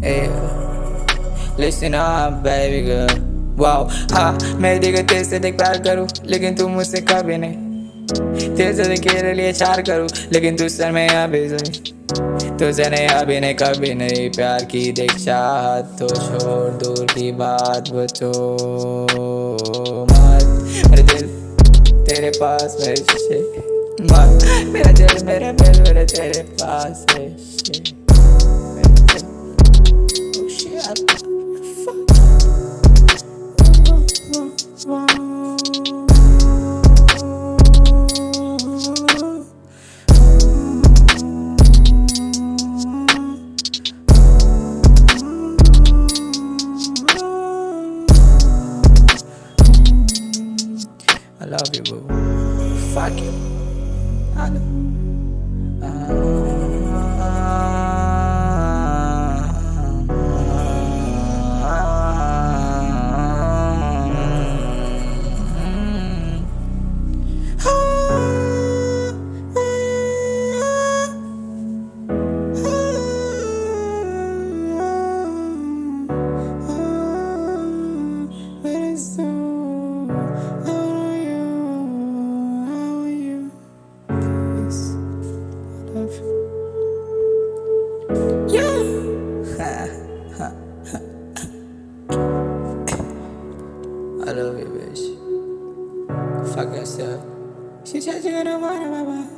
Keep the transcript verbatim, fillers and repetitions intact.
Hey, listen up baby girl. Wow, हाँ मैं देखा तेरे से देख प्यार करूँ, लेकिन तू मुझसे कभी नहीं। तेरे से देख तेरे लिए चार करूँ, लेकिन तू सर में अभी नहीं। तुझसे नहीं अभी नहीं कभी नहीं। प्यार की देख चाहत तो छोड़, दूर की बात बचो मत। मेरे दिल तेरे पास मेरे शीशे मत। मेरा दिल मेरा दिल मेरे तेरे पास है। I love you, boo. Fuck you. I know. I love you, bitch. Fuck yourself. She said you're gonna wanna,